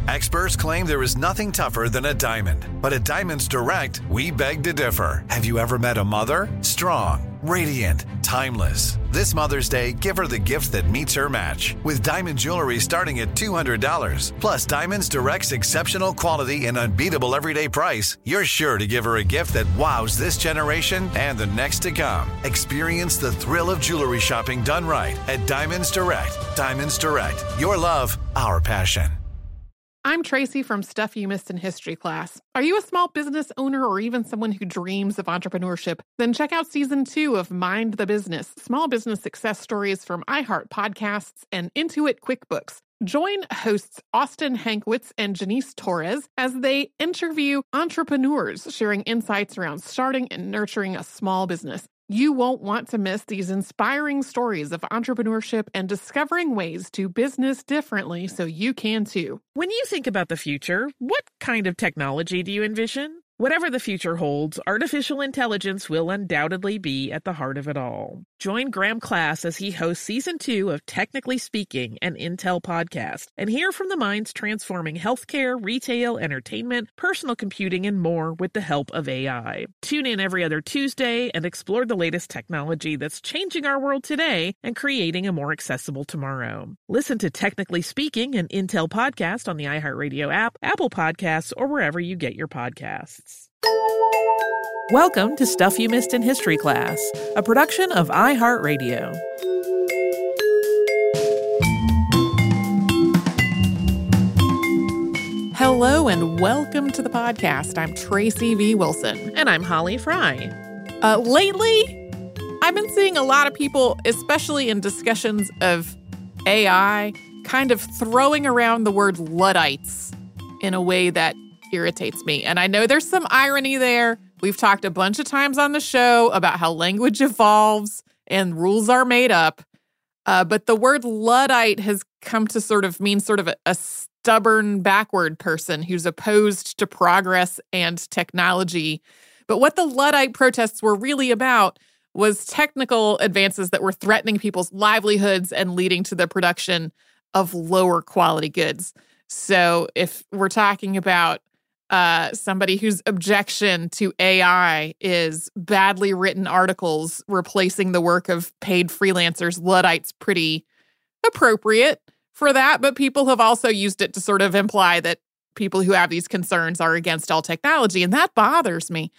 Experts claim there is nothing tougher than a diamond. But at Diamonds Direct, we beg to differ. Have you ever met a mother? Strong, radiant, timeless. This Mother's Day, give her the gift that meets her match. With diamond jewelry starting at $200. Plus Diamonds Direct's exceptional quality and unbeatable everyday price, you're sure to give her a gift that wows this generation and the next to come. Experience the thrill of jewelry shopping done right at Diamonds Direct. Diamonds Direct. Your love, our passion. I'm Tracy from Stuff You Missed in History class. Are you a small business owner or even someone who dreams of entrepreneurship? Then check out Season 2 of Mind the Business, Small Business Success Stories from iHeart Podcasts and Intuit QuickBooks. Join hosts Austin Hankwitz and Janice Torres as they interview entrepreneurs sharing insights around starting and nurturing a small business. You won't want to miss these inspiring stories of entrepreneurship and discovering ways to business differently so you can too. When you think about the future, what kind of technology do you envision? Whatever the future holds, artificial intelligence will undoubtedly be at the heart of it all. Join Graham Class as he hosts Season 2 of Technically Speaking, an Intel podcast, and hear from the minds transforming healthcare, retail, entertainment, personal computing, and more with the help of AI. Tune in every other Tuesday and explore the latest technology that's changing our world today and creating a more accessible tomorrow. Listen to Technically Speaking, an Intel podcast on the iHeartRadio app, Apple Podcasts, or wherever you get your podcasts. Welcome to Stuff You Missed in History class, a production of iHeartRadio. Hello and welcome to the podcast. I'm Tracy V. Wilson. And I'm Holly Fry. Lately, I've been seeing a lot of people, especially in discussions of AI, kind of throwing around the word Luddites in a way that irritates me. And I know there's some irony there. We've talked a bunch of times on the show about how language evolves and rules are made up. But the word Luddite has come to sort of mean sort of a stubborn, backward person who's opposed to progress and technology. But what the Luddite protests were really about was technical advances that were threatening people's livelihoods and leading to the production of lower quality goods. So if we're talking about somebody whose objection to AI is badly written articles replacing the work of paid freelancers, Luddite's pretty appropriate for that. But people have also used it to sort of imply that people who have these concerns are against all technology. And that bothers me.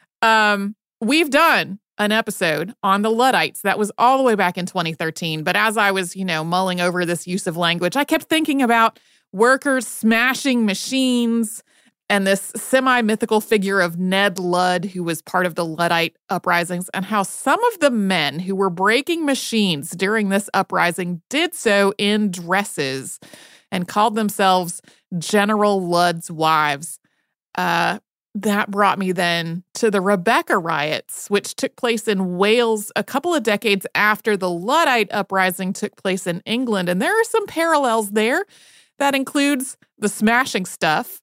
We've done an episode on the Luddites. That was all the way back in 2013. But as I was, mulling over this use of language, I kept thinking about workers smashing machines and this semi-mythical figure of Ned Ludd, who was part of the Luddite uprisings, and how some of the men who were breaking machines during this uprising did so in dresses and called themselves General Ludd's wives. That brought me then to the Rebecca riots, which took place in Wales a couple of decades after the Luddite uprising took place in England. And there are some parallels there. That includes the smashing stuff,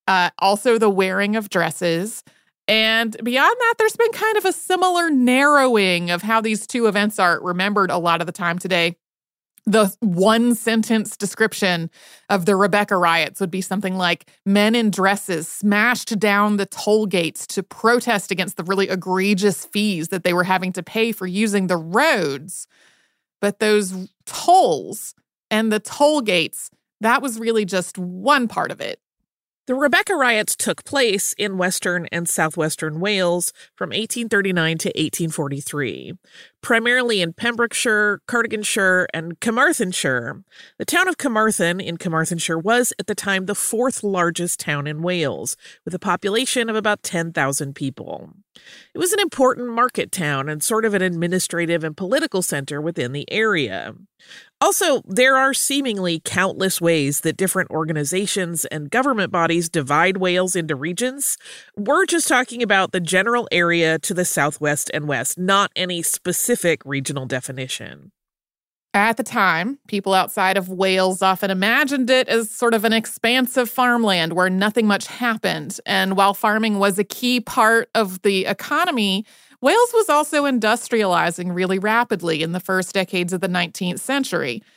also the wearing of dresses. And beyond that, there's been kind of a similar narrowing of how these two events are remembered a lot of the time today. The one-sentence description of the Rebecca riots would be something like, men in dresses smashed down the toll gates to protest against the really egregious fees that they were having to pay for using the roads. But those tolls and the toll gates, that was really just one part of it. The Rebecca riots took place in western and southwestern Wales from 1839 to 1843, primarily in Pembrokeshire, Cardiganshire, and Carmarthenshire. The town of Carmarthen in Carmarthenshire was, at the time, the fourth largest town in Wales, with a population of about 10,000 people. It was an important market town and sort of an administrative and political center within the area. Also, there are seemingly countless ways that different organizations and government bodies divide Wales into regions. We're just talking about the general area to the southwest and west, not any specific regional definition. At the time, people outside of Wales often imagined it as sort of an expansive farmland where nothing much happened. And while farming was a key part of the economy, Wales was also industrializing really rapidly in the first decades of the 19th century.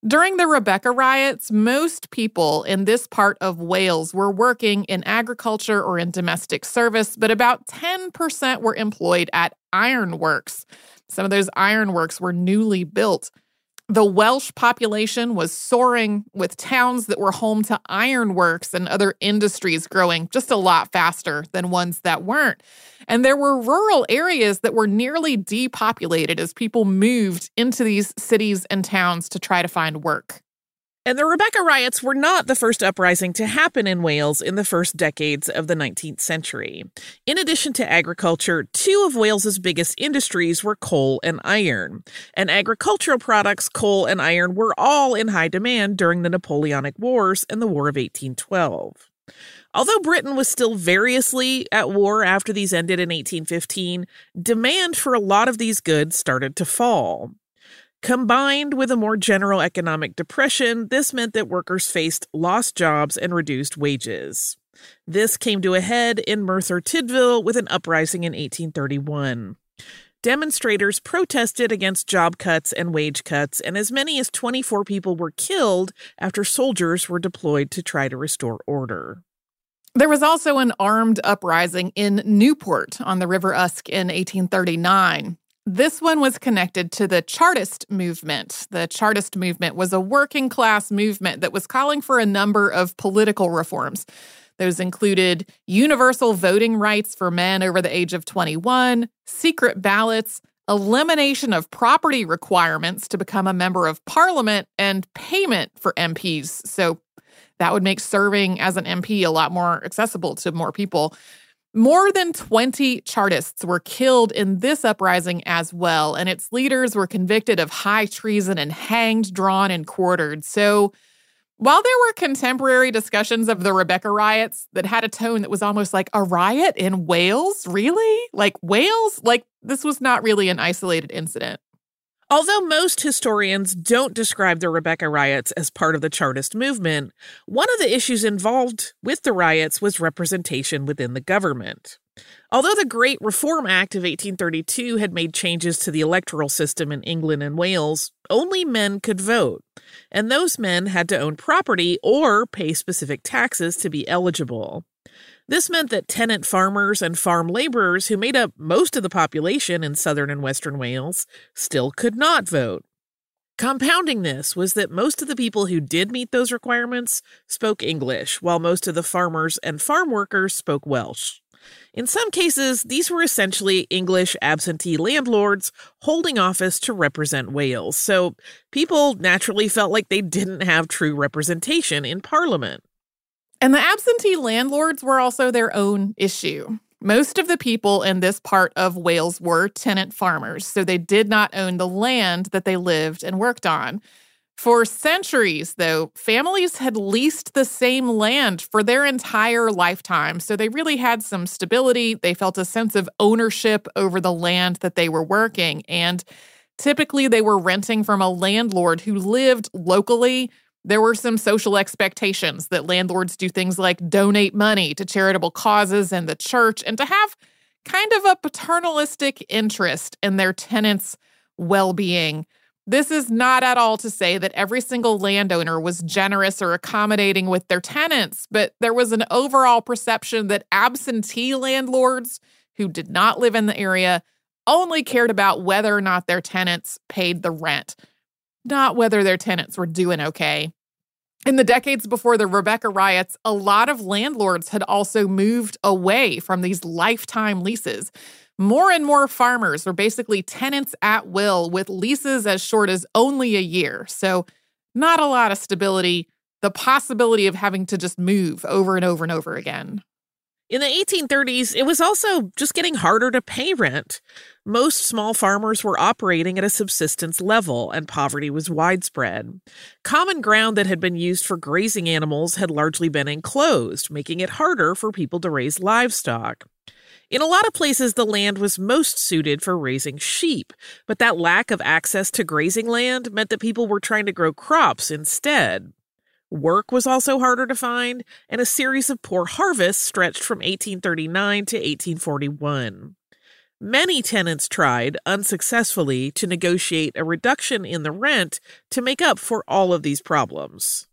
During the Rebecca riots, most people in this part of Wales were working in agriculture or in domestic service, but about 10% were employed at ironworks. Some of those ironworks were newly built. The Welsh population was soaring, with towns that were home to ironworks and other industries growing just a lot faster than ones that weren't. And there were rural areas that were nearly depopulated as people moved into these cities and towns to try to find work. And the Rebecca riots were not the first uprising to happen in Wales in the first decades of the 19th century. In addition to agriculture, two of Wales's biggest industries were coal and iron. And agricultural products, coal and iron, were all in high demand during the Napoleonic Wars and the War of 1812. Although Britain was still variously at war after these ended in 1815, demand for a lot of these goods started to fall. Combined with a more general economic depression, this meant that workers faced lost jobs and reduced wages. This came to a head in Merthyr Tydfil with an uprising in 1831. Demonstrators protested against job cuts and wage cuts, and as many as 24 people were killed after soldiers were deployed to try to restore order. There was also an armed uprising in Newport on the River Usk in 1839. This one was connected to the Chartist movement. The Chartist movement was a working-class movement that was calling for a number of political reforms. Those included universal voting rights for men over the age of 21, secret ballots, elimination of property requirements to become a member of parliament, and payment for MPs. So that would make serving as an MP a lot more accessible to more people. More than 20 Chartists were killed in this uprising as well, and its leaders were convicted of high treason and hanged, drawn, and quartered. So while there were contemporary discussions of the Rebecca riots that had a tone that was almost like a riot in Wales, really? Like Wales? Like this was not really an isolated incident. Although most historians don't describe the Rebecca riots as part of the Chartist movement, one of the issues involved with the riots was representation within the government. Although the Great Reform Act of 1832 had made changes to the electoral system in England and Wales, only men could vote, and those men had to own property or pay specific taxes to be eligible. This meant that tenant farmers and farm laborers, who made up most of the population in southern and western Wales, still could not vote. Compounding this was that most of the people who did meet those requirements spoke English, while most of the farmers and farm workers spoke Welsh. In some cases, these were essentially English absentee landlords holding office to represent Wales, so people naturally felt like they didn't have true representation in Parliament. And the absentee landlords were also their own issue. Most of the people in this part of Wales were tenant farmers, so they did not own the land that they lived and worked on. For centuries, though, families had leased the same land for their entire lifetime, so they really had some stability. They felt a sense of ownership over the land that they were working, and typically they were renting from a landlord who lived locally. There were some social expectations that landlords do things like donate money to charitable causes and the church, and to have kind of a paternalistic interest in their tenants' well-being. This is not at all to say that every single landowner was generous or accommodating with their tenants, but there was an overall perception that absentee landlords who did not live in the area only cared about whether or not their tenants paid the rent, not whether their tenants were doing okay. In the decades before the Rebecca riots, a lot of landlords had also moved away from these lifetime leases. More and more farmers were basically tenants at will with leases as short as only a year. So not a lot of stability, the possibility of having to just move over and over and over again. In the 1830s, it was also just getting harder to pay rent. Most small farmers were operating at a subsistence level, and poverty was widespread. Common ground that had been used for grazing animals had largely been enclosed, making it harder for people to raise livestock. In a lot of places, the land was most suited for raising sheep, but that lack of access to grazing land meant that people were trying to grow crops instead. Work was also harder to find, and a series of poor harvests stretched from 1839 to 1841. Many tenants tried, unsuccessfully, to negotiate a reduction in the rent to make up for all of these problems.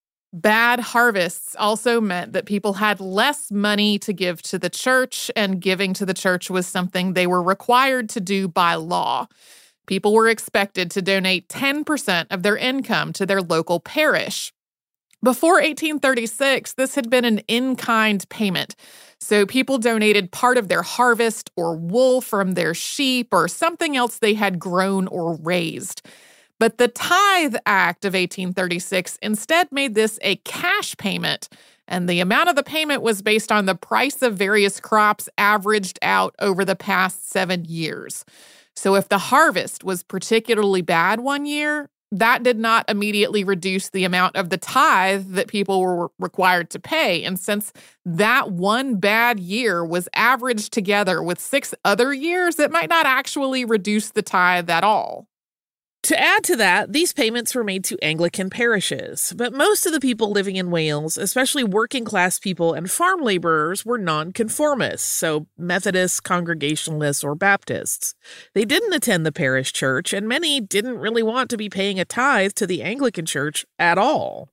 Bad harvests also meant that people had less money to give to the church, and giving to the church was something they were required to do by law. People were expected to donate 10% of their income to their local parish. Before 1836, this had been an in-kind payment. So people donated part of their harvest or wool from their sheep or something else they had grown or raised. But the Tithe Act of 1836 instead made this a cash payment, and the amount of the payment was based on the price of various crops averaged out over the past 7 years. So if the harvest was particularly bad one year, that did not immediately reduce the amount of the tithe that people were required to pay. And since that one bad year was averaged together with 6 other years, it might not actually reduce the tithe at all. To add to that, these payments were made to Anglican parishes, but most of the people living in Wales, especially working-class people and farm laborers, were nonconformists, so Methodists, Congregationalists, or Baptists. They didn't attend the parish church, and many didn't really want to be paying a tithe to the Anglican church at all.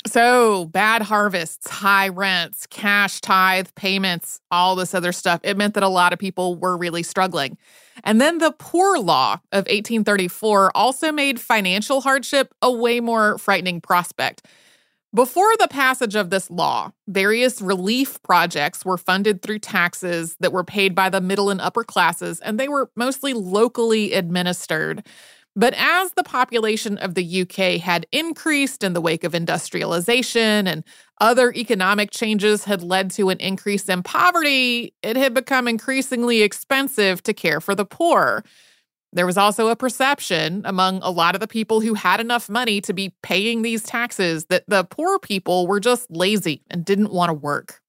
So bad harvests, high rents, cash tithe payments, all this other stuff, it meant that a lot of people were really struggling. And then the Poor Law of 1834 also made financial hardship a way more frightening prospect. Before the passage of this law, various relief projects were funded through taxes that were paid by the middle and upper classes, and they were mostly locally administered. But as the population of the UK had increased in the wake of industrialization and other economic changes had led to an increase in poverty, it had become increasingly expensive to care for the poor. There was also a perception among a lot of the people who had enough money to be paying these taxes that the poor people were just lazy and didn't want to work.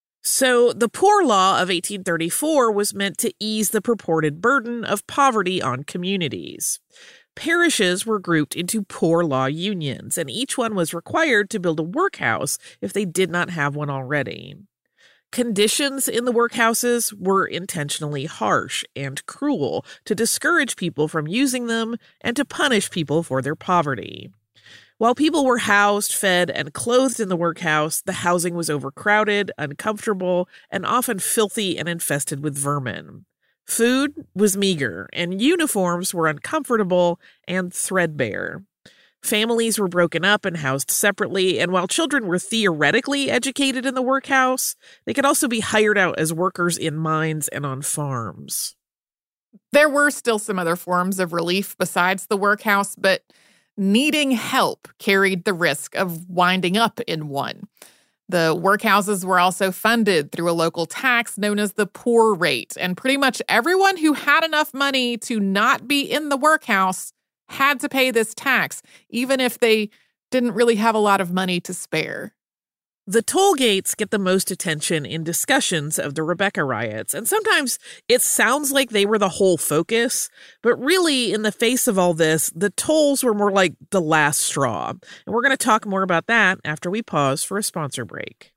So the Poor Law of 1834 was meant to ease the purported burden of poverty on communities. Parishes were grouped into poor law unions, and each one was required to build a workhouse if they did not have one already. Conditions in the workhouses were intentionally harsh and cruel to discourage people from using them and to punish people for their poverty. While people were housed, fed, and clothed in the workhouse, the housing was overcrowded, uncomfortable, and often filthy and infested with vermin. Food was meager, and uniforms were uncomfortable and threadbare. Families were broken up and housed separately, and while children were theoretically educated in the workhouse, they could also be hired out as workers in mines and on farms. There were still some other forms of relief besides the workhouse, but needing help carried the risk of winding up in one. The workhouses were also funded through a local tax known as the poor rate, and pretty much everyone who had enough money to not be in the workhouse had to pay this tax, even if they didn't really have a lot of money to spare. The toll gates get the most attention in discussions of the Rebecca riots, and sometimes it sounds like they were the whole focus, but really, in the face of all this, the tolls were more like the last straw. And we're going to talk more about that after we pause for a sponsor break.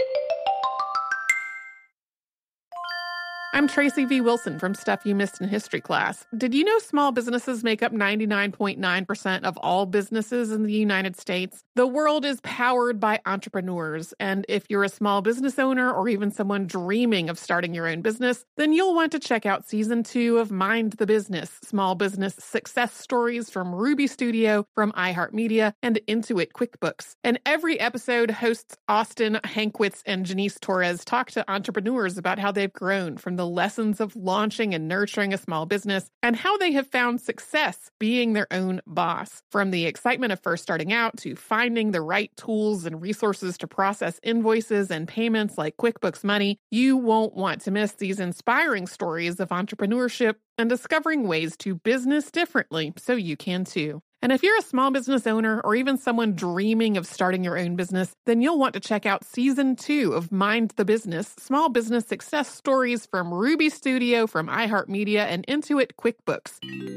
I'm Tracy V. Wilson from Stuff You Missed in History Class. Did you know small businesses make up 99.9% of all businesses in the United States? The world is powered by entrepreneurs, and if you're a small business owner or even someone dreaming of starting your own business, then you'll want to check out Season 2 of Mind the Business, Small Business Success Stories from Ruby Studio, from iHeartMedia, and Intuit QuickBooks. And every episode, hosts Austin Hankwitz and Janice Torres talk to entrepreneurs about how they've grown from the lessons of launching and nurturing a small business and how they have found success being their own boss. From the excitement of first starting out to finding the right tools and resources to process invoices and payments like QuickBooks Money, you won't want to miss these inspiring stories of entrepreneurship and discovering ways to business differently so you can too. And if you're a small business owner or even someone dreaming of starting your own business, then you'll want to check out Season 2 of Mind the Business, Small Business Success Stories from Ruby Studio, from iHeartMedia, and Intuit QuickBooks.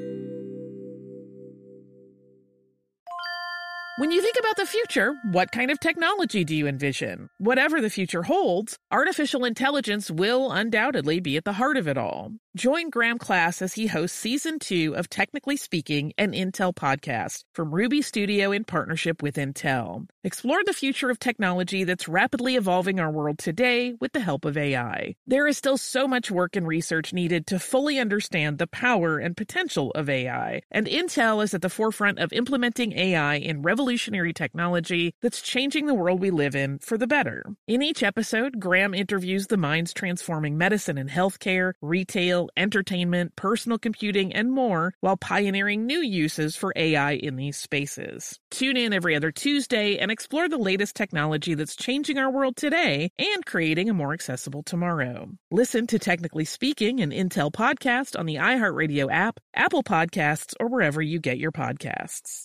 When you think about the future, what kind of technology do you envision? Whatever the future holds, artificial intelligence will undoubtedly be at the heart of it all. Join Graham Class as he hosts Season 2 of Technically Speaking, an Intel podcast from Ruby Studio in partnership with Intel. Explore the future of technology that's rapidly evolving our world today with the help of AI. There is still so much work and research needed to fully understand the power and potential of AI, and Intel is at the forefront of implementing AI in revolutionary technology that's changing the world we live in for the better. In each episode, Graham interviews the minds transforming medicine and healthcare, retail, entertainment, personal computing, and more, while pioneering new uses for AI in these spaces. Tune in every other Tuesday and explore the latest technology that's changing our world today and creating a more accessible tomorrow. Listen to Technically Speaking, an Intel podcast on the iHeartRadio app, Apple Podcasts, or wherever you get your podcasts.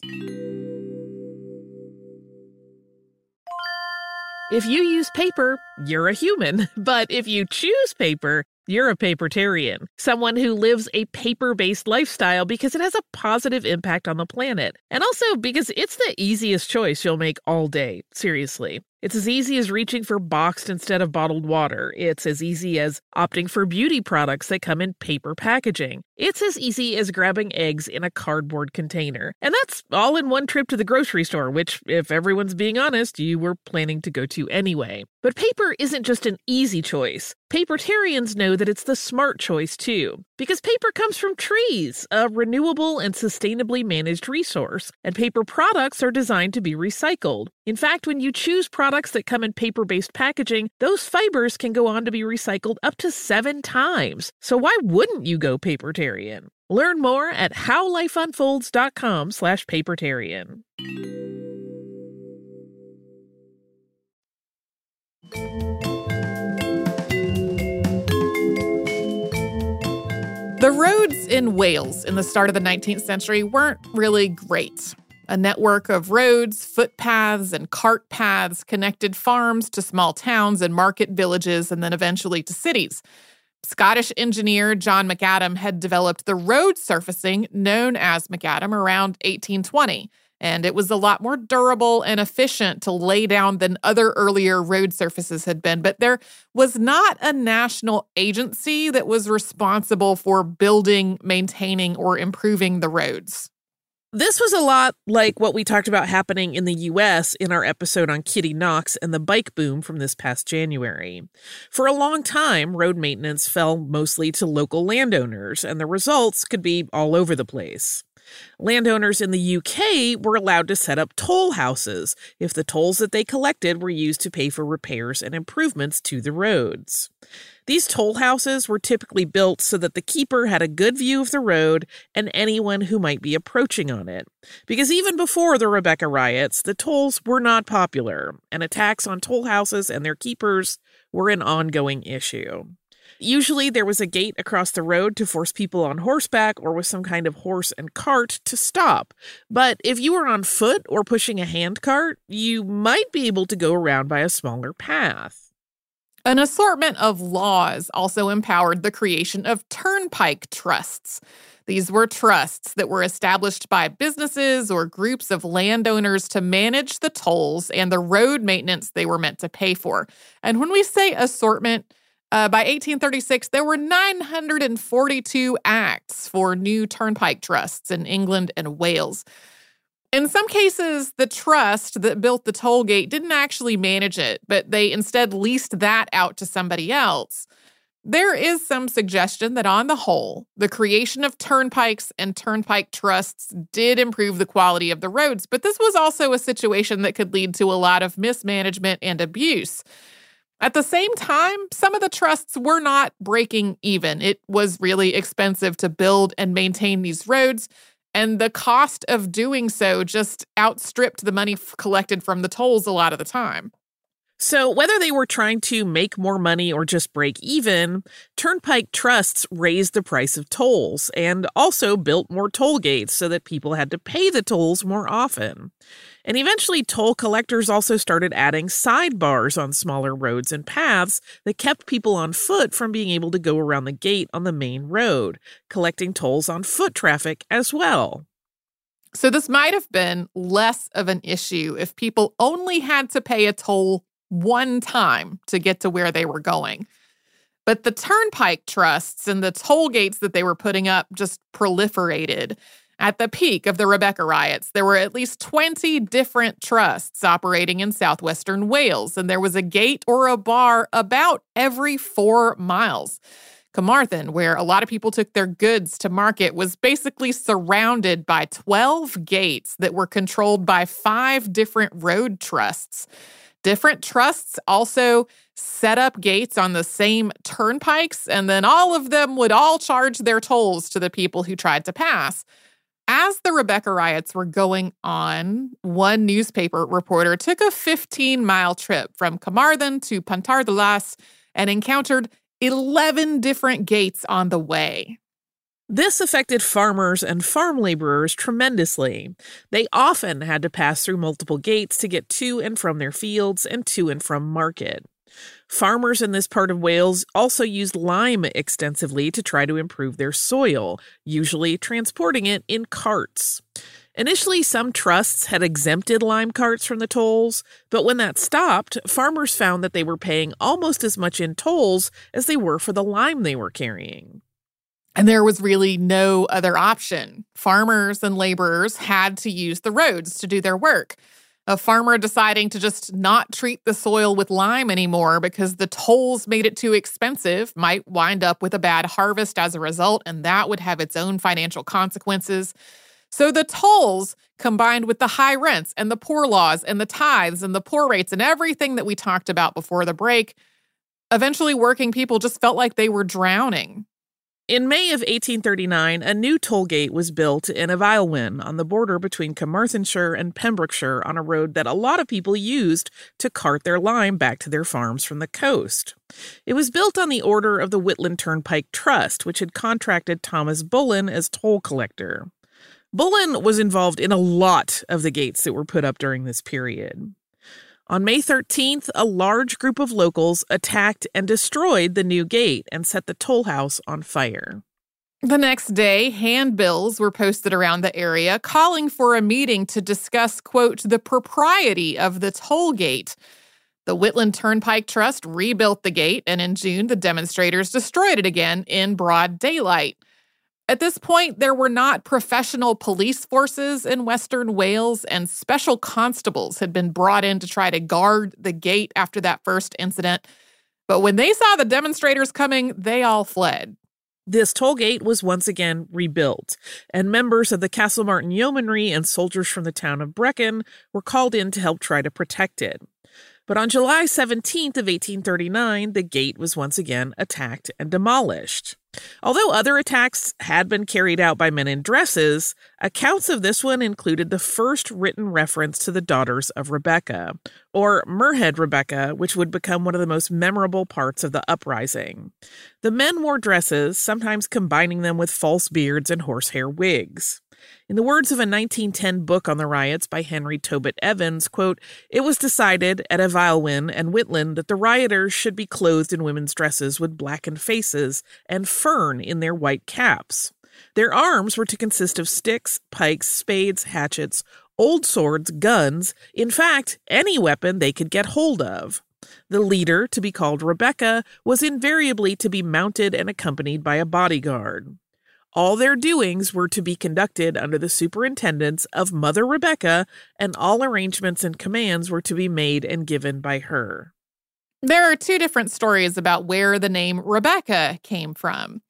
If you use paper, you're a human. But if you choose paper, you're a papertarian, someone who lives a paper-based lifestyle because it has a positive impact on the planet. And also because it's the easiest choice you'll make all day, seriously. It's as easy as reaching for boxed instead of bottled water. It's as easy as opting for beauty products that come in paper packaging. It's as easy as grabbing eggs in a cardboard container. And that's all in one trip to the grocery store, which, if everyone's being honest, you were planning to go to anyway. But paper isn't just an easy choice. Papertarians know that it's the smart choice, too. Because paper comes from trees, a renewable and sustainably managed resource, and paper products are designed to be recycled. In fact, when you choose products that come in paper-based packaging, those fibers can go on to be recycled up to 7 times. So why wouldn't you go papertarian? Learn more at howlifeunfolds.com/papertarian. The roads in Wales in the start of the 19th century weren't really great. A network of roads, footpaths, and cart paths connected farms to small towns and market villages and then eventually to cities. Scottish engineer John McAdam had developed the road surfacing known as macadam around 1820, and it was a lot more durable and efficient to lay down than other earlier road surfaces had been. But there was not a national agency that was responsible for building, maintaining, or improving the roads. This was a lot like what we talked about happening in the U.S. in our episode on Kitty Knox and the bike boom from this past January. For a long time, road maintenance fell mostly to local landowners, and the results could be all over the place. Landowners in the UK were allowed to set up toll houses if the tolls that they collected were used to pay for repairs and improvements to the roads. These toll houses were typically built so that the keeper had a good view of the road and anyone who might be approaching on it. Because even before the Rebecca riots, the tolls were not popular, and attacks on toll houses and their keepers were an ongoing issue. Usually there was a gate across the road to force people on horseback or with some kind of horse and cart to stop. But if you were on foot or pushing a handcart, you might be able to go around by a smaller path. An assortment of laws also empowered the creation of turnpike trusts. These were trusts that were established by businesses or groups of landowners to manage the tolls and the road maintenance they were meant to pay for. And when we say assortment, by 1836, there were 942 acts for new turnpike trusts in England and Wales. In some cases, the trust that built the toll gate didn't actually manage it, but they instead leased that out to somebody else. There is some suggestion that on the whole, the creation of turnpikes and turnpike trusts did improve the quality of the roads, but this was also a situation that could lead to a lot of mismanagement and abuse. At the same time, some of the trusts were not breaking even. It was really expensive to build and maintain these roads, and the cost of doing so just outstripped the money collected from the tolls a lot of the time. So whether they were trying to make more money or just break even, turnpike trusts raised the price of tolls and also built more toll gates so that people had to pay the tolls more often. And eventually, toll collectors also started adding sidebars on smaller roads and paths that kept people on foot from being able to go around the gate on the main road, collecting tolls on foot traffic as well. So this might have been less of an issue if people only had to pay a toll one time to get to where they were going. But the turnpike trusts and the toll gates that they were putting up just proliferated. At the peak of the Rebecca riots, there were at least 20 different trusts operating in southwestern Wales, and there was a gate or a bar about every 4 miles. Carmarthen, where a lot of people took their goods to market, was basically surrounded by 12 gates that were controlled by 5 different road trusts. Different trusts also set up gates on the same turnpikes, and then all of them would all charge their tolls to the people who tried to pass. As the Rebecca riots were going on, one newspaper reporter took a 15-mile trip from Carmarthen to Pontarddulais and encountered 11 different gates on the way. This affected farmers and farm laborers tremendously. They often had to pass through multiple gates to get to and from their fields and to and from market. Farmers in this part of Wales also used lime extensively to try to improve their soil, usually transporting it in carts. Initially, some trusts had exempted lime carts from the tolls, but when that stopped, farmers found that they were paying almost as much in tolls as they were for the lime they were carrying. And there was really no other option. Farmers and laborers had to use the roads to do their work. A farmer deciding to just not treat the soil with lime anymore because the tolls made it too expensive might wind up with a bad harvest as a result, and that would have its own financial consequences. So the tolls, combined with the high rents and the poor laws and the tithes and the poor rates and everything that we talked about before the break, eventually working people just felt like they were drowning. In May of 1839, a new toll gate was built in Evailwen on the border between Carmarthenshire and Pembrokeshire on a road that a lot of people used to cart their lime back to their farms from the coast. It was built on the order of the Whitland Turnpike Trust, which had contracted Thomas Bullen as toll collector. Bullen was involved in a lot of the gates that were put up during this period. On May 13th, a large group of locals attacked and destroyed the new gate and set the toll house on fire. The next day, handbills were posted around the area calling for a meeting to discuss, quote, the propriety of the toll gate. The Whitland Turnpike Trust rebuilt the gate, and in June, the demonstrators destroyed it again in broad daylight. At this point, there were not professional police forces in Western Wales, and special constables had been brought in to try to guard the gate after that first incident. But when they saw the demonstrators coming, they all fled. This toll gate was once again rebuilt, and members of the Castlemartin Yeomanry and soldiers from the town of Brecon were called in to help try to protect it. But on July 17th of 1839, the gate was once again attacked and demolished. Although other attacks had been carried out by men in dresses, accounts of this one included the first written reference to the daughters of Rebecca, or Merhead Rebecca, which would become one of the most memorable parts of the uprising. The men wore dresses, sometimes combining them with false beards and horsehair wigs. In the words of a 1910 book on the riots by Henry Tobit Evans, quote, "It was decided at Evailwen and Whitland that the rioters should be clothed in women's dresses with blackened faces and fern in their white caps. Their arms were to consist of sticks, pikes, spades, hatchets, old swords, guns, in fact, any weapon they could get hold of. The leader, to be called Rebecca, was invariably to be mounted and accompanied by a bodyguard. All their doings were to be conducted under the superintendence of Mother Rebecca, and all arrangements and commands were to be made and given by her." There are two different stories about where the name Rebecca came from.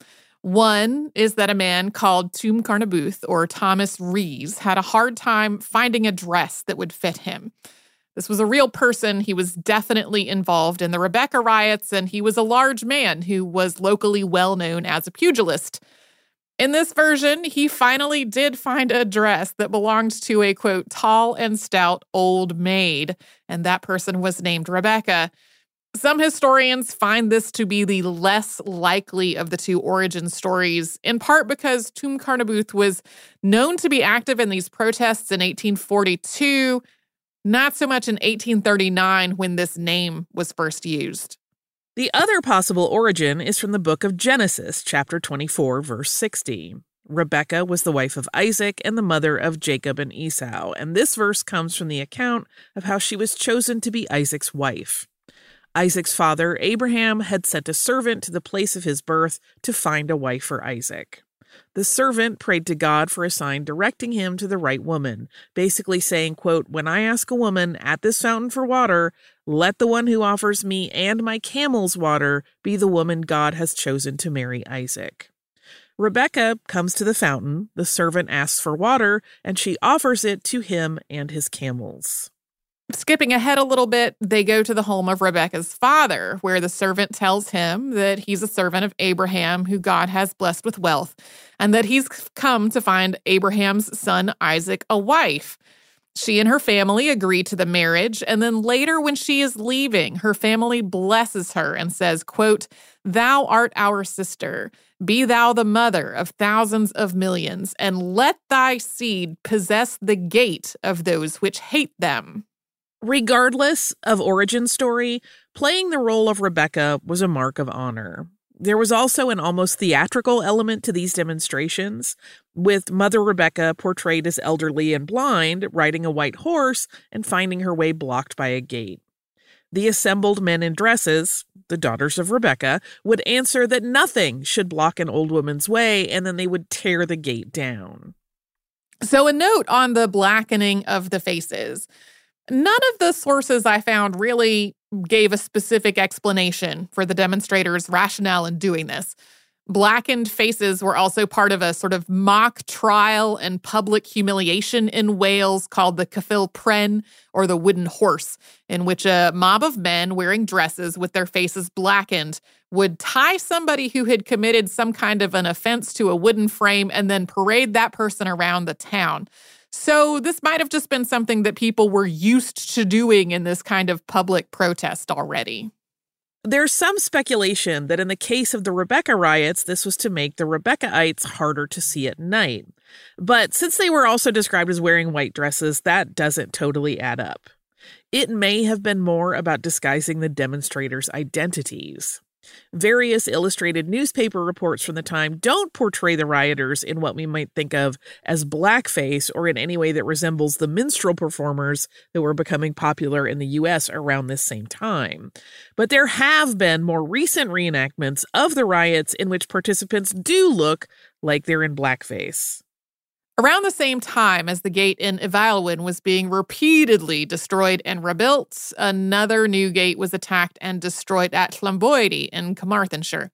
One is that a man called Twm Carnabuth, or Thomas Rees, had a hard time finding a dress that would fit him. This was a real person. He was definitely involved in the Rebecca riots, and he was a large man who was locally well known as a pugilist. In this version, he finally did find a dress that belonged to a, quote, tall and stout old maid, and that person was named Rebecca. Some historians find this to be the less likely of the two origin stories, in part because Twm Carnabuth was known to be active in these protests in 1842, not so much in 1839 when this name was first used. The other possible origin is from the book of Genesis, chapter 24, verse 60. Rebekah was the wife of Isaac and the mother of Jacob and Esau, and this verse comes from the account of how she was chosen to be Isaac's wife. Isaac's father, Abraham, had sent a servant to the place of his birth to find a wife for Isaac. The servant prayed to God for a sign directing him to the right woman, basically saying, quote, "When I ask a woman at this fountain for water, let the one who offers me and my camels water be the woman God has chosen to marry Isaac." Rebekah comes to the fountain, the servant asks for water, and she offers it to him and his camels. Skipping ahead a little bit, they go to the home of Rebekah's father, where the servant tells him that he's a servant of Abraham who God has blessed with wealth, and that he's come to find Abraham's son Isaac a wife. She and her family agree to the marriage, and then later when she is leaving, her family blesses her and says, quote, "Thou art our sister. Be thou the mother of thousands of millions, and let thy seed possess the gate of those which hate them." Regardless of origin story, playing the role of Rebekah was a mark of honor. There was also an almost theatrical element to these demonstrations, with Mother Rebekah portrayed as elderly and blind, riding a white horse and finding her way blocked by a gate. The assembled men in dresses, the daughters of Rebekah, would answer that nothing should block an old woman's way, and then they would tear the gate down. So a note on the blackening of the faces. None of the sources I found really gave a specific explanation for the demonstrators' rationale in doing this. Blackened faces were also part of a sort of mock trial and public humiliation in Wales called the Ceffyl Pren, or the wooden horse, in which a mob of men wearing dresses with their faces blackened would tie somebody who had committed some kind of an offense to a wooden frame and then parade that person around the town. So this might have just been something that people were used to doing in this kind of public protest already. There's some speculation that in the case of the Rebekah riots, this was to make the Rebekah-ites harder to see at night. But since they were also described as wearing white dresses, that doesn't totally add up. It may have been more about disguising the demonstrators' identities. Various illustrated newspaper reports from the time don't portray the rioters in what we might think of as blackface or in any way that resembles the minstrel performers that were becoming popular in the U.S. around this same time. But there have been more recent reenactments of the riots in which participants do look like they're in blackface. Around the same time as the gate in Ivalwyn was being repeatedly destroyed and rebuilt, another new gate was attacked and destroyed at Llanboidy in Carmarthenshire.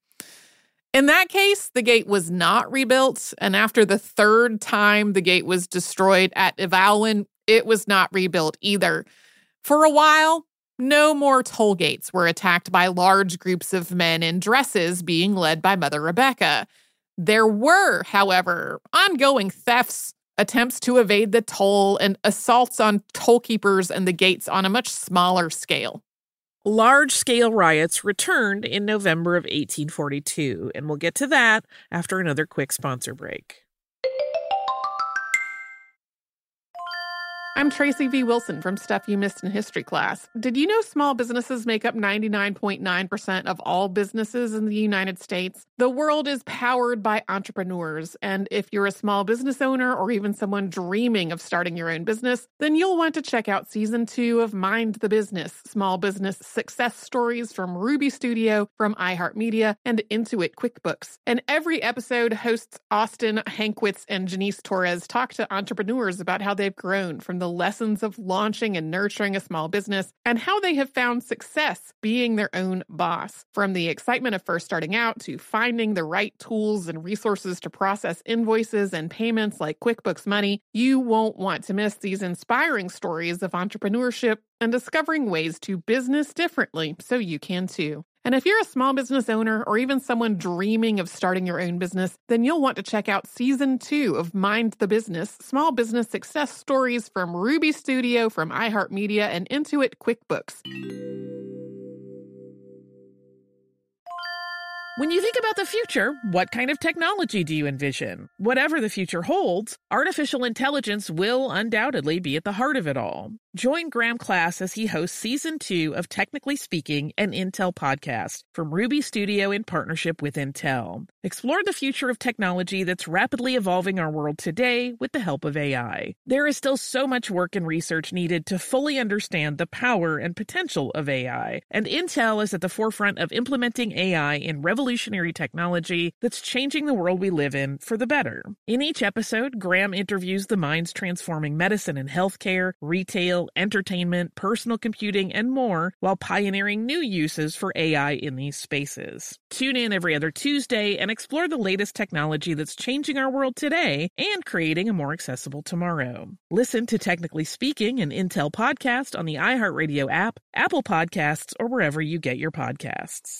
In that case, the gate was not rebuilt, and after the third time the gate was destroyed at Ivalwyn, it was not rebuilt either. For a while, no more toll gates were attacked by large groups of men in dresses being led by Mother Rebekah. There were, however, ongoing thefts, attempts to evade the toll, and assaults on toll keepers and the gates on a much smaller scale. Large-scale riots returned in November of 1842, and we'll get to that after another quick sponsor break. I'm Tracy V. Wilson from Stuff You Missed in History class. Did you know small businesses make up 99.9% of all businesses in the United States? The world is powered by entrepreneurs, and if you're a small business owner or even someone dreaming of starting your own business, then you'll want to check out Season 2 of Mind the Business, Small Business Success Stories from Ruby Studio, from iHeartMedia, and Intuit QuickBooks. And every episode, hosts Austin Hankwitz and Janice Torres talk to entrepreneurs about how they've grown from the lessons of launching and nurturing a small business and how they have found success being their own boss. From the excitement of first starting out to finding the right tools and resources to process invoices and payments like QuickBooks Money, you won't want to miss these inspiring stories of entrepreneurship and discovering ways to business differently so you can too. And if you're a small business owner or even someone dreaming of starting your own business, then you'll want to check out Season 2 of Mind the Business, Small Business Success Stories from Ruby Studio, from iHeartMedia, and Intuit QuickBooks. When you think about the future, what kind of technology do you envision? Whatever the future holds, artificial intelligence will undoubtedly be at the heart of it all. Join Graham Class as he hosts Season 2 of Technically Speaking, an Intel podcast from Ruby Studio in partnership with Intel. Explore the future of technology that's rapidly evolving our world today with the help of AI. There is still so much work and research needed to fully understand the power and potential of AI, and Intel is at the forefront of implementing AI in revolutionary technology that's changing the world we live in for the better. In each episode, Graham interviews the minds transforming medicine and healthcare, retail, entertainment, personal computing, and more, while pioneering new uses for AI in these spaces. Tune in every other Tuesday and explore the latest technology that's changing our world today and creating a more accessible tomorrow. Listen to Technically Speaking, an Intel podcast on the iHeartRadio app, Apple Podcasts, or wherever you get your podcasts.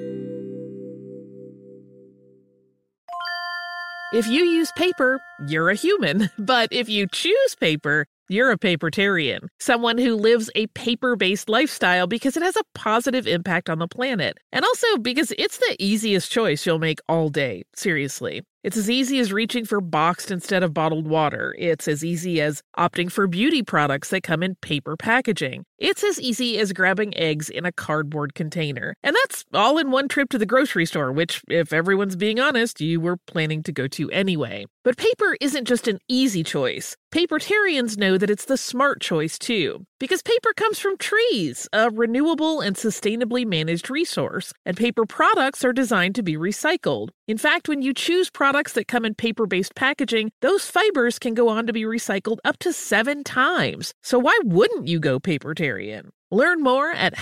If you use paper, you're a human. But if you choose paper, you're a papertarian, someone who lives a paper-based lifestyle because it has a positive impact on the planet. And also because it's the easiest choice you'll make all day. Seriously. It's as easy as reaching for boxed instead of bottled water. It's as easy as opting for beauty products that come in paper packaging. It's as easy as grabbing eggs in a cardboard container. And that's all in one trip to the grocery store, which, if everyone's being honest, you were planning to go to anyway. But paper isn't just an easy choice. Papertarians know that it's the smart choice, too. Because paper comes from trees, a renewable and sustainably managed resource, and paper products are designed to be recycled. In fact, when you choose products that come in paper-based packaging, those fibers can go on to be recycled up to 7 times. So why wouldn't you go papertarian? Learn more at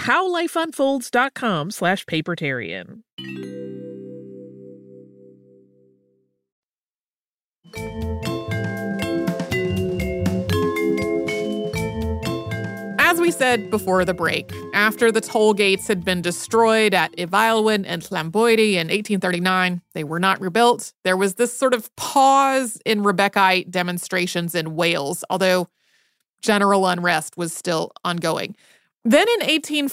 howlifeunfolds.com/papertarian. As we said before the break, after the toll gates had been destroyed at Iweilwen and Llanboidy in 1839, they were not rebuilt. There was this sort of pause in Rebeccaite demonstrations in Wales, although general unrest was still ongoing. Then in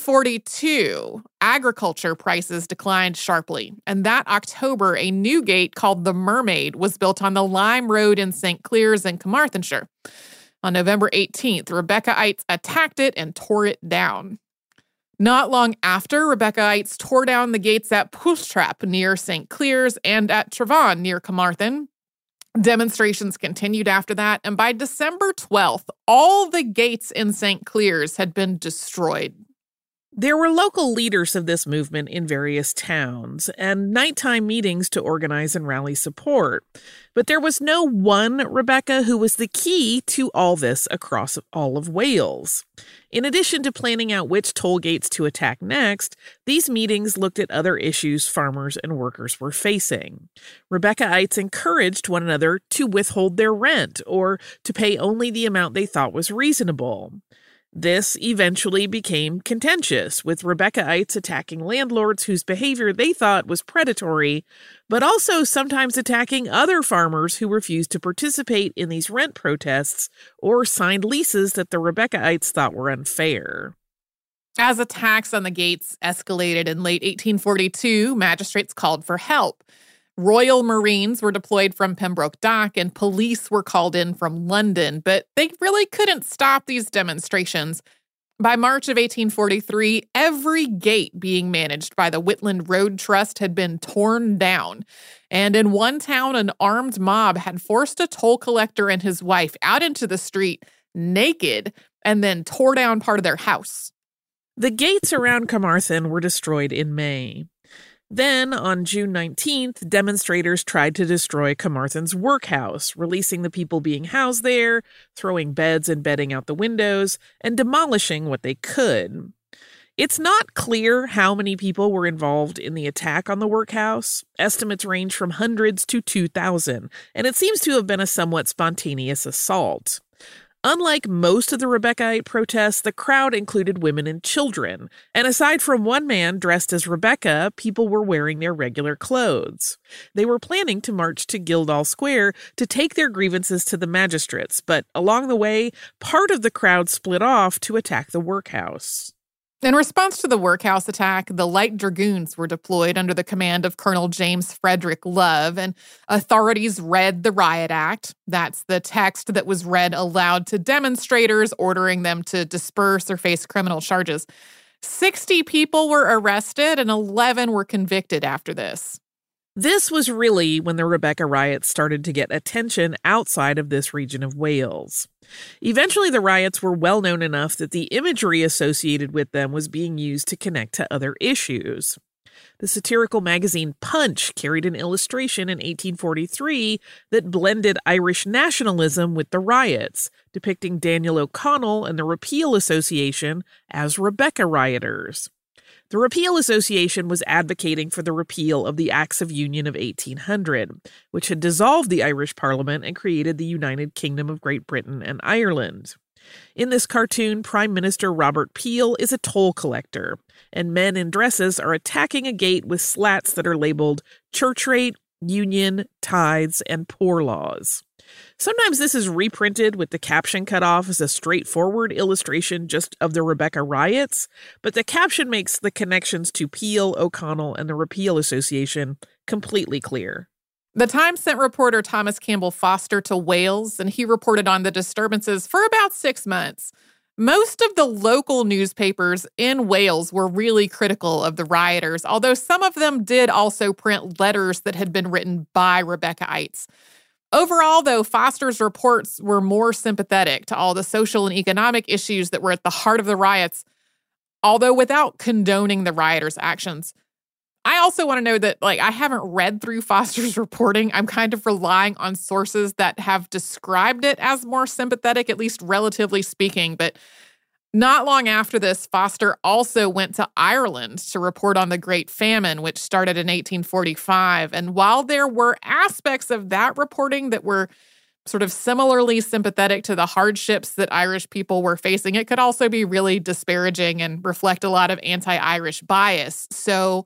1842, agriculture prices declined sharply, and that October, a new gate called the Mermaid was built on the Lime Road in St. Clears in Carmarthenshire. On November 18th, Rebeccaites attacked it and tore it down. Not long after, Rebeccaites tore down the gates at Pwlltrap near St. Clears and at Trevon near Carmarthen. Demonstrations continued after that, and by December 12th, all the gates in St. Clears had been destroyed. There were local leaders of this movement in various towns and nighttime meetings to organize and rally support. But there was no one Rebecca who was the key to all this across all of Wales. In addition to planning out which toll gates to attack next, these meetings looked at other issues farmers and workers were facing. Rebeccaites encouraged one another to withhold their rent or to pay only the amount they thought was reasonable. This eventually became contentious, with Rebeccaites attacking landlords whose behavior they thought was predatory, but also sometimes attacking other farmers who refused to participate in these rent protests or signed leases that the Rebeccaites thought were unfair. As attacks on the gates escalated in late 1842, magistrates called for help. Royal Marines were deployed from Pembroke Dock and police were called in from London, but they really couldn't stop these demonstrations. By March of 1843, every gate being managed by the Whitland Road Trust had been torn down. And in one town, an armed mob had forced a toll collector and his wife out into the street naked and then tore down part of their house. The gates around Carmarthen were destroyed in May. Then, on June 19th, demonstrators tried to destroy Carmarthen's workhouse, releasing the people being housed there, throwing beds and bedding out the windows, and demolishing what they could. It's not clear how many people were involved in the attack on the workhouse. Estimates range from hundreds to 2,000, and it seems to have been a somewhat spontaneous assault. Unlike most of the Rebeccaite protests, the crowd included women and children, and aside from one man dressed as Rebecca, people were wearing their regular clothes. They were planning to march to Guildhall Square to take their grievances to the magistrates, but along the way, part of the crowd split off to attack the workhouse. In response to the workhouse attack, the Light Dragoons were deployed under the command of Colonel James Frederick Love, and authorities read the Riot Act. That's the text that was read aloud to demonstrators, ordering them to disperse or face criminal charges. 60 people were arrested and 11 were convicted after this. This was really when the Rebecca riots started to get attention outside of this region of Wales. Eventually, the riots were well known enough that the imagery associated with them was being used to connect to other issues. The satirical magazine Punch carried an illustration in 1843 that blended Irish nationalism with the riots, depicting Daniel O'Connell and the Repeal Association as Rebecca rioters. The Repeal Association was advocating for the repeal of the Acts of Union of 1800, which had dissolved the Irish Parliament and created the United Kingdom of Great Britain and Ireland. In this cartoon, Prime Minister Robert Peel is a toll collector, and men in dresses are attacking a gate with slats that are labeled church rate, union, tithes, and poor laws. Sometimes this is reprinted with the caption cut off as a straightforward illustration just of the Rebecca riots, but the caption makes the connections to Peel, O'Connell, and the Repeal Association completely clear. The Times sent reporter Thomas Campbell Foster to Wales, and he reported on the disturbances for about 6 months. Most of the local newspapers in Wales were really critical of the rioters, although some of them did also print letters that had been written by Rebecca-ites. Overall, though, Foster's reports were more sympathetic to all the social and economic issues that were at the heart of the riots, although without condoning the rioters' actions. I also want to know that, I haven't read through Foster's reporting. I'm kind of relying on sources that have described it as more sympathetic, at least relatively speaking. But not long after this, Foster also went to Ireland to report on the Great Famine, which started in 1845. And while there were aspects of that reporting that were sort of similarly sympathetic to the hardships that Irish people were facing, it could also be really disparaging and reflect a lot of anti-Irish bias. So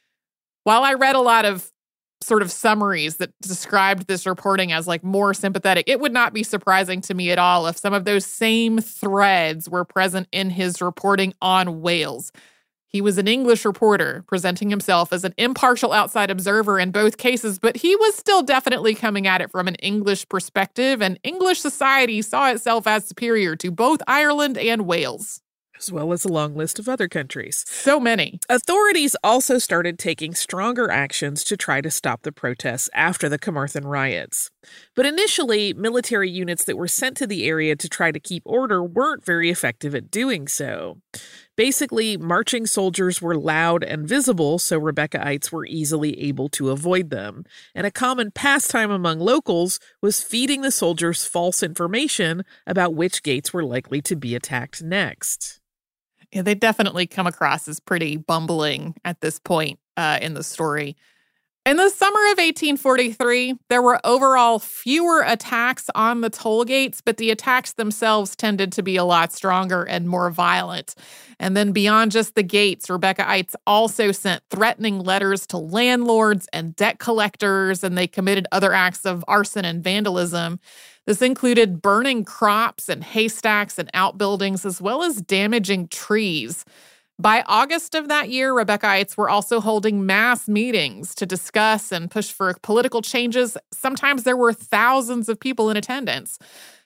while I read a lot of sort of summaries that described this reporting as more sympathetic, it would not be surprising to me at all if some of those same threads were present in his reporting on Wales. He was an English reporter presenting himself as an impartial outside observer in both cases, but he was still definitely coming at it from an English perspective, and English society saw itself as superior to both Ireland and Wales, as well as a long list of other countries. So many. Authorities also started taking stronger actions to try to stop the protests after the Carmarthen riots. But initially, military units that were sent to the area to try to keep order weren't very effective at doing so. Basically, marching soldiers were loud and visible, so Rebecca-ites were easily able to avoid them. And a common pastime among locals was feeding the soldiers false information about which gates were likely to be attacked next. Yeah, they definitely come across as pretty bumbling at this point in the story. In the summer of 1843, there were overall fewer attacks on the toll gates, but the attacks themselves tended to be a lot stronger and more violent. And then beyond just the gates, Rebecca-ites also sent threatening letters to landlords and debt collectors, and they committed other acts of arson and vandalism. This included burning crops and haystacks and outbuildings, as well as damaging trees. By August of that year, Rebecca-ites were also holding mass meetings to discuss and push for political changes. Sometimes there were thousands of people in attendance.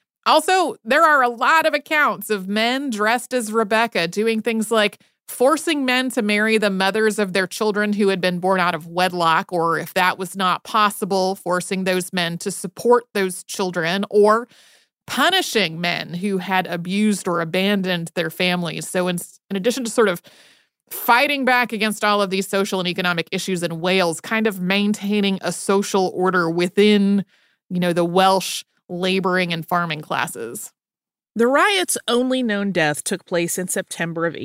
Also, there are a lot of accounts of men dressed as Rebecca doing things like forcing men to marry the mothers of their children who had been born out of wedlock, or if that was not possible, forcing those men to support those children, or punishing men who had abused or abandoned their families. So in addition to sort of fighting back against all of these social and economic issues in Wales, kind of maintaining a social order within, the Welsh laboring and farming classes. The riot's only known death took place in September of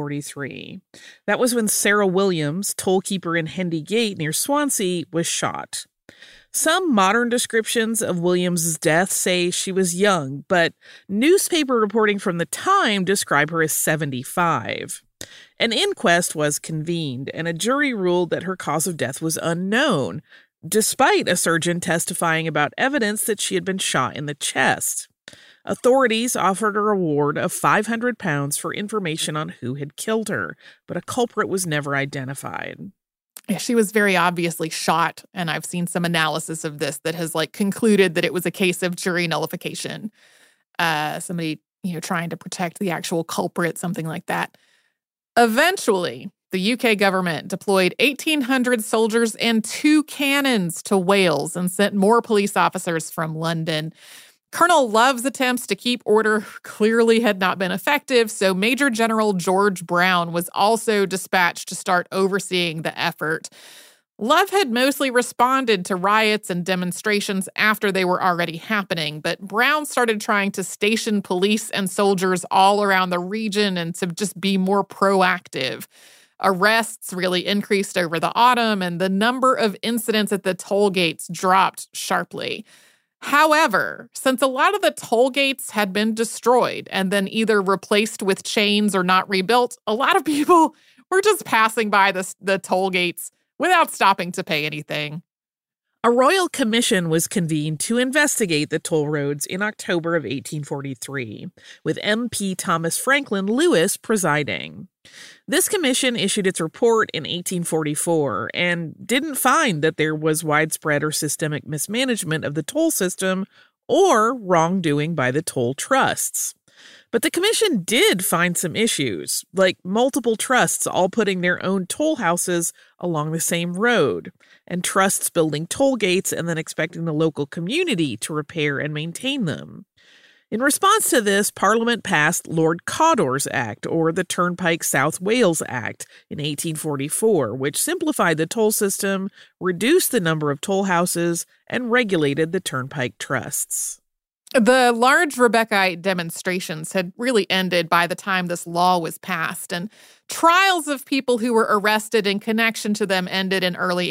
1843. That was when Sarah Williams, tollkeeper in Hendy Gate near Swansea, was shot. Some modern descriptions of Williams's death say she was young, but newspaper reporting from the time describe her as 75. An inquest was convened, and a jury ruled that her cause of death was unknown, despite a surgeon testifying about evidence that she had been shot in the chest. Authorities offered a reward of £500 for information on who had killed her, but a culprit was never identified. Yeah, she was very obviously shot, and I've seen some analysis of this that has concluded that it was a case of jury nullification. Somebody, trying to protect the actual culprit, something like that. Eventually, the UK government deployed 1,800 soldiers and 2 cannons to Wales and sent more police officers from London. Colonel Love's attempts to keep order clearly had not been effective, so Major General George Brown was also dispatched to start overseeing the effort. Love had mostly responded to riots and demonstrations after they were already happening, but Brown started trying to station police and soldiers all around the region and to just be more proactive. Arrests really increased over the autumn, and the number of incidents at the toll gates dropped sharply. However, since a lot of the toll gates had been destroyed and then either replaced with chains or not rebuilt, a lot of people were just passing by the toll gates without stopping to pay anything. A royal commission was convened to investigate the toll roads in October of 1843, with MP Thomas Franklin Lewis presiding. This commission issued its report in 1844 and didn't find that there was widespread or systemic mismanagement of the toll system or wrongdoing by the toll trusts. But the commission did find some issues, like multiple trusts all putting their own toll houses along the same road, and trusts building toll gates and then expecting the local community to repair and maintain them. In response to this, Parliament passed Lord Cawdor's Act, or the Turnpike South Wales Act, in 1844, which simplified the toll system, reduced the number of toll houses, and regulated the turnpike trusts. The large Rebeccaite demonstrations had really ended by the time this law was passed, and trials of people who were arrested in connection to them ended in early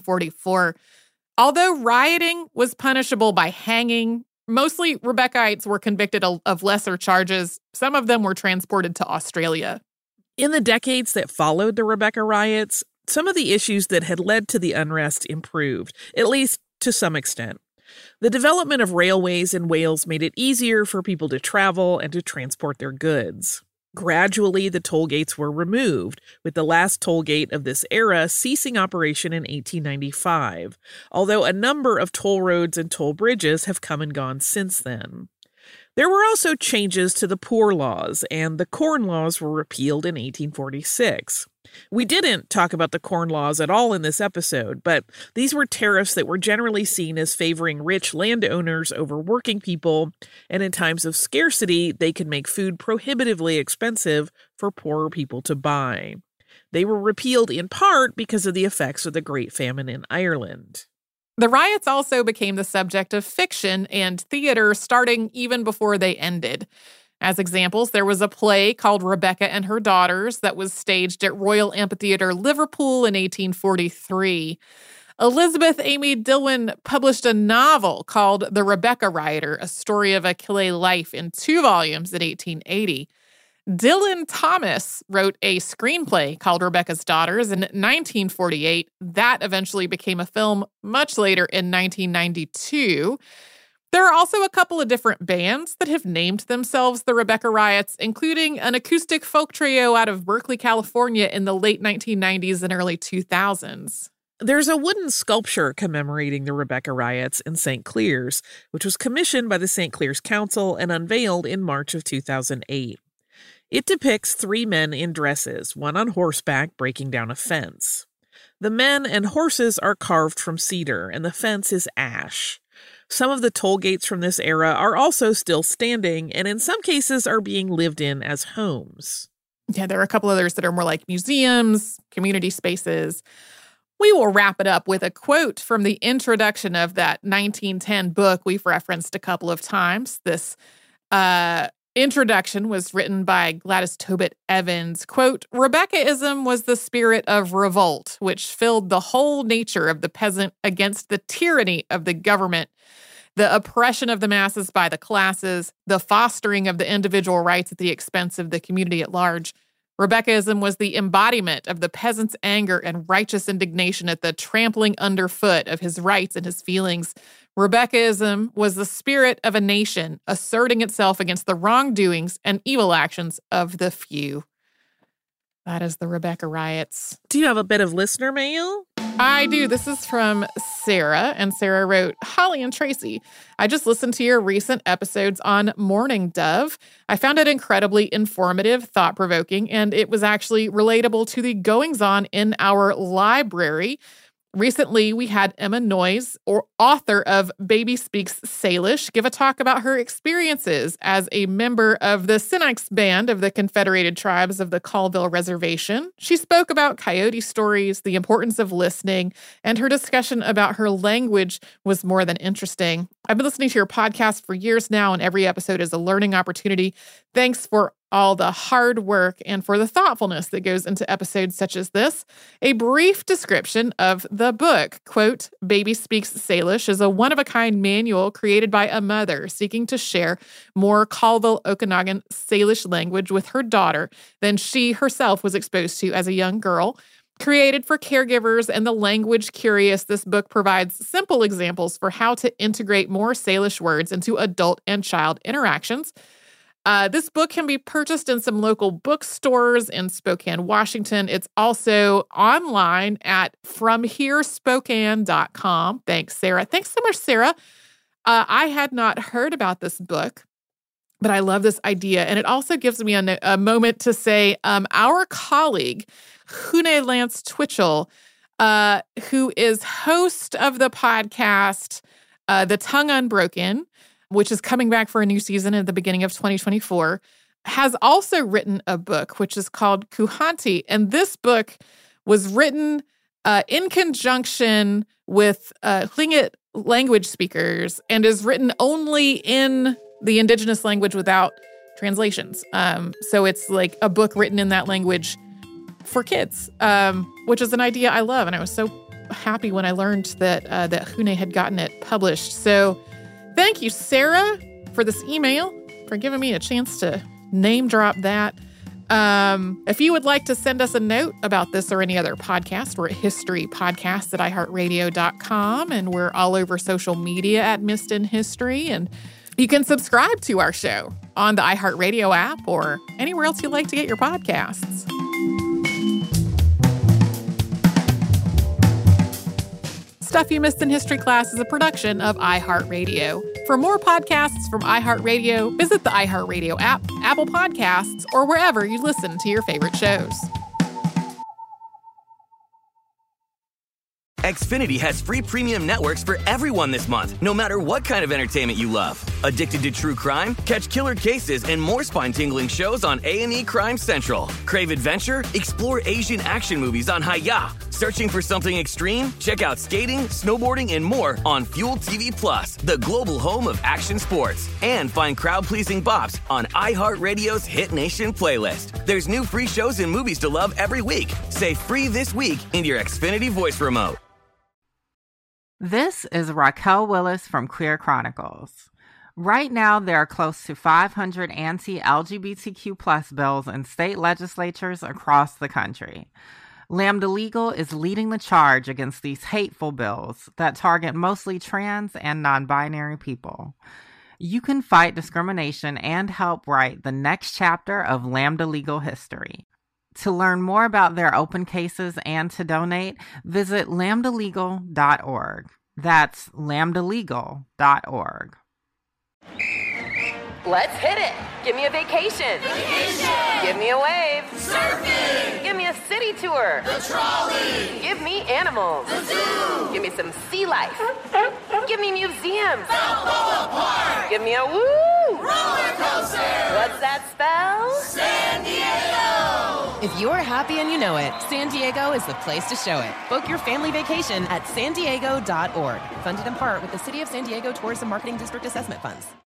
1844. Although rioting was punishable by hanging, mostly Rebeccaites were convicted of lesser charges. Some of them were transported to Australia. In the decades that followed the Rebecca riots, some of the issues that had led to the unrest improved, at least to some extent. The development of railways in Wales made it easier for people to travel and to transport their goods. Gradually, the toll gates were removed, with the last toll gate of this era ceasing operation in 1895, although a number of toll roads and toll bridges have come and gone since then. There were also changes to the poor laws, and the corn laws were repealed in 1846. We didn't talk about the corn laws at all in this episode, but these were tariffs that were generally seen as favoring rich landowners over working people, and in times of scarcity, they could make food prohibitively expensive for poorer people to buy. They were repealed in part because of the effects of the Great Famine in Ireland. The riots also became the subject of fiction and theater starting even before they ended. As examples, there was a play called Rebecca and Her Daughters that was staged at Royal Amphitheatre, Liverpool in 1843. Elizabeth Amy Dillwyn published a novel called The Rebecca Rioter, a story of a Calais life in 2 volumes in 1880. Dylan Thomas wrote a screenplay called Rebecca's Daughters in 1948. That eventually became a film much later in 1992. There are also a couple of different bands that have named themselves the Rebecca Riots, including an acoustic folk trio out of Berkeley, California in the late 1990s and early 2000s. There's a wooden sculpture commemorating the Rebecca Riots in St. Clears, which was commissioned by the St. Clears Council and unveiled in March of 2008. It depicts 3 men in dresses, one on horseback breaking down a fence. The men and horses are carved from cedar, and the fence is ash. Some of the toll gates from this era are also still standing, and in some cases are being lived in as homes. Yeah, there are a couple others that are more like museums, community spaces. We will wrap it up with a quote from the introduction of that 1910 book we've referenced a couple of times. This introduction was written by Gladys Tobit Evans. Quote, "Rebeccaism was the spirit of revolt, which filled the whole nature of the peasant against the tyranny of the government, the oppression of the masses by the classes, the fostering of the individual rights at the expense of the community at large. Rebeccaism was the embodiment of the peasant's anger and righteous indignation at the trampling underfoot of his rights and his feelings. Rebeccaism was the spirit of a nation asserting itself against the wrongdoings and evil actions of the few." That is the Rebecca Riots. Do you have a bit of listener mail? I do. This is from Sarah, and Sarah wrote, Holly and Tracy, I just listened to your recent episodes on Mourning Dove. I found it incredibly informative, thought-provoking, and it was actually relatable to the goings-on in our library. Recently, we had Emma Noyes, author of Baby Speaks Salish, give a talk about her experiences as a member of the Sinix Band of the Confederated Tribes of the Colville Reservation. She spoke about coyote stories, the importance of listening, and her discussion about her language was more than interesting. I've been listening to your podcast for years now, and every episode is a learning opportunity. Thanks for all the hard work and for the thoughtfulness that goes into episodes such as this. A brief description of the book, quote, Baby Speaks Salish is a one-of-a-kind manual created by a mother seeking to share more Colville Okanagan Salish language with her daughter than she herself was exposed to as a young girl. Created for caregivers and the language curious, this book provides simple examples for how to integrate more Salish words into adult and child interactions. This book can be purchased in some local bookstores in Spokane, Washington. It's also online at FromHereSpokane.com. Thanks, Sarah. Thanks so much, Sarah. I had not heard about this book, but I love this idea. And it also gives me a moment to say our colleague, Hune Lance Twitchell, who is host of the podcast, The Tongue Unbroken, which is coming back for a new season at the beginning of 2024, has also written a book, which is called Kuhanti. And this book was written in conjunction with Tlingit language speakers and is written only in the indigenous language without translations. So it's like a book written in that language for kids, which is an idea I love. And I was so happy when I learned that Hune had gotten it published. So thank you, Sarah, for this email, for giving me a chance to name drop that. If you would like to send us a note about this or any other podcast, we're at historypodcast@iheartradio.com, and we're all over social media at Missed in History. And you can subscribe to our show on the iHeartRadio app or anywhere else you'd like to get your podcasts. Stuff You Missed in History Class is a production of iHeartRadio. For more podcasts from iHeartRadio, visit the iHeartRadio app, Apple Podcasts, or wherever you listen to your favorite shows. Xfinity has free premium networks for everyone this month, no matter what kind of entertainment you love. Addicted to true crime? Catch killer cases and more spine-tingling shows on A&E Crime Central. Crave adventure? Explore Asian action movies on Hi-YAH. Searching for something extreme? Check out skating, snowboarding, and more on Fuel TV Plus, the global home of action sports. And find crowd-pleasing bops on iHeartRadio's Hit Nation playlist. There's new free shows and movies to love every week. Say free this week in your Xfinity voice remote. This is Raquel Willis from Queer Chronicles. Right now, there are close to 500 anti-LGBTQ+ bills in state legislatures across the country. Lambda Legal is leading the charge against these hateful bills that target mostly trans and non-binary people. You can fight discrimination and help write the next chapter of Lambda Legal history. To learn more about their open cases and to donate, visit lambdalegal.org. That's lambdalegal.org. Let's hit it. Give me a vacation. Give me a wave. Surfing. Give me a city tour. The trolley. Give me animals. The zoo. Give me some sea life. Give me museums. Balboa Park. Give me a woo. Roller coaster. What's that spell? San Diego. If you're happy and you know it, San Diego is the place to show it. Book your family vacation at sandiego.org. Funded in part with the City of San Diego Tourism Marketing District Assessment Funds.